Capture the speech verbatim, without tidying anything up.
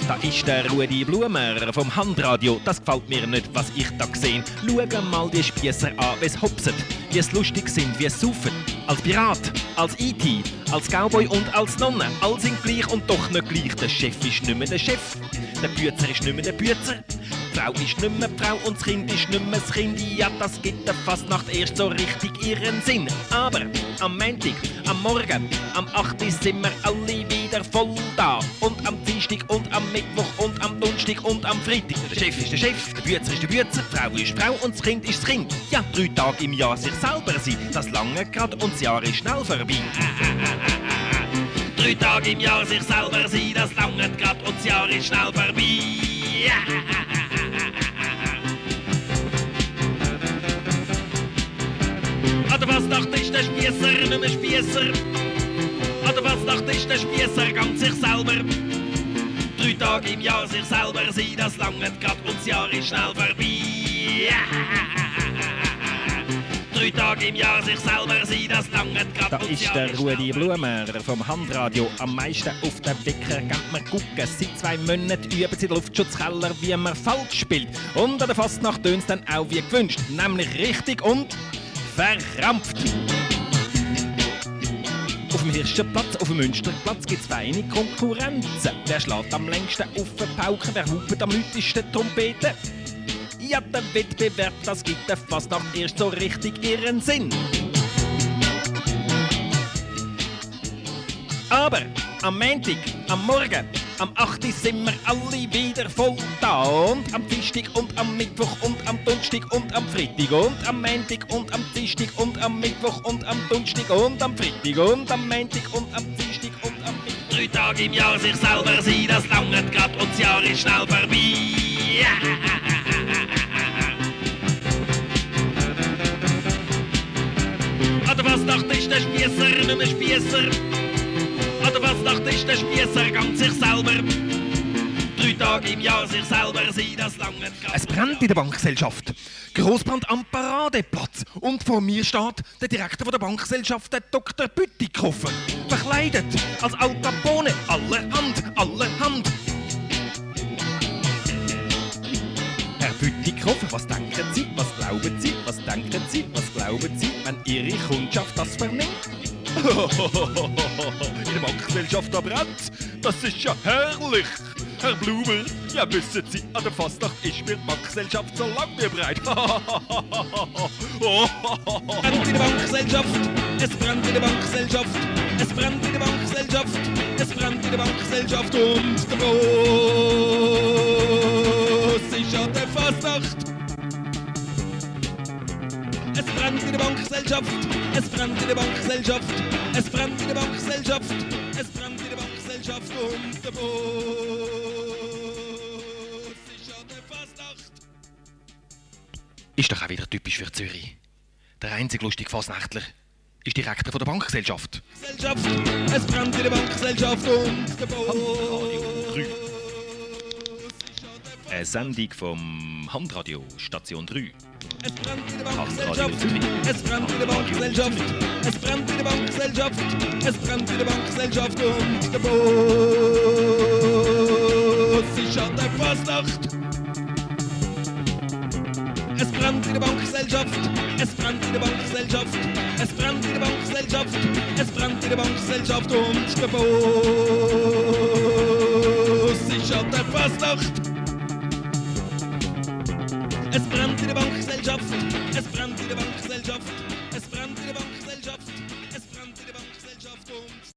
Da ist der Rudi Blumer vom Handradio. Das gefällt mir nicht, was ich da gesehen. Schau mal die Spiesser an, wie's hopset, wie es lustig sind, wie es saufen. Als Pirat, als E T, als Cowboy und als Nonne. All sind gleich und doch nicht gleich. Der Chef ist nicht mehr der Chef. Der Bützer ist nicht mehr der Bützer. Die Frau ist nicht mehr die Frau und das Kind ist nicht mehr das Kind. Ja, das gibt der Fasnacht erst so richtig ihren Sinn. Aber am Montag, am Morgen, am acht Uhr sind wir alle wieder voll da. Und am Dienstag und am Mittwoch und am Donnerstag und am Freitag. Der Chef ist der Chef, der Bützer ist der Bützer, die Frau ist die Frau und das Kind ist das Kind. Ja, drei Tage im Jahr sich selber sein, das lange grad und das Jahr ist schnell vorbei. Drei Tage im Jahr sich selber sein, das lange grad und das Jahr ist schnell vorbei. An der Fasnacht ist der Spiesser nicht mehr Spiesser. An der Fasnacht ist der Spiesser ganz sich selber. Drei Tage im Jahr sich selber sein, das lange grad und das Jahr ist schnell vorbei. Drei Tage im Jahr sich selber sein, das lange grad und das Jahr ist der Rudi Blumer vom Handradio. Am meisten auf den Wecker geht man gucken. Seit zwei Monaten üben sie den Luftschutzkeller, wie man falsch spielt. Und an der Fastnacht tönt's dann auch wie gewünscht. Nämlich richtig und verkrampft. Auf dem Hirschenplatz, auf dem Münsterplatz gibt's feine Konkurrenzen. Wer schlägt am längsten auf den Pauken, wer hupt am lautesten Trompete? Ja, der Wettbewerb, das gibt der Fasnacht erst so richtig ihren Sinn. Aber am Montag, am Morgen, am acht Uhr sind wir alle wieder voll da. Und am Dienstag und am Mittwoch und am Donnerstag und am Freitag. Und am Montag und am Dienstag und am Mittwoch und am Donnerstag und am Freitag. Und am Montag und am Dienstag und am Mittwoch. Drei Tage im Jahr sich selber sein, das lange grad und das Jahr ist schnell vorbei. An der Fasnacht ist der Spiesser nicht mehr Spiesser. An der Fasnacht ist der Spiesser ganz sich selber. Drei Tage im Jahr sich selber sein, das lange grad. Es brennt in der Bankgesellschaft. Grossbrand am Paradeplatz. Und vor mir steht der Direktor von der Bankgesellschaft, der Doktor Bütikofer. Verkleidet als Al Capone. Allerhand, allerhand. Herr Bütikofer, was denken Sie, was glauben Sie, was denken Sie, was glauben Sie, wenn Ihre Kundschaft das vernimmt? In der Bankgesellschaft da brennt, das ist ja herrlich. Herr Blumer, ja wissen Sie, an der Fasnacht ist mir die Bankgesellschaft so lang wie breit. Es brennt in der Bankgesellschaft, es brennt in der Bankgesellschaft, es brennt in der Bankgesellschaft, es brennt in der Bankgesellschaft und der Boss ist an der Fasnacht. Es brennt in der Bankgesellschaft, es brennt in der Bankgesellschaft, es brennt in der Bankgesellschaft, es brennt in der Bankgesellschaft und der Boss ist an der Fasnacht. Ist doch auch wieder typisch für Zürich. Der einzig lustige Fasnächtler ist Direktor von der Bankgesellschaft. Es brennt in der Bankgesellschaft und der Boss. Eine Sendung vom Handradio, Station drei. Es brennt in der Bankgesellschaft, es brennt in der Bankgesellschaft, es brennt in der Bankgesellschaft, es brennt in der Bankgesellschaft und der Boss ist an der Fasnacht. Es brennt in der Bankgesellschaft, es brennt in der Bankgesellschaft, es brennt in der Bankgesellschaft, es brennt in der Bankgesellschaft und der Boss ist an der Fasnacht. Es brennt in der Bankgesellschaft, es brennt in der Bankgesellschaft, es brennt in der Bankgesellschaft, es brennt in der Bankgesellschaft und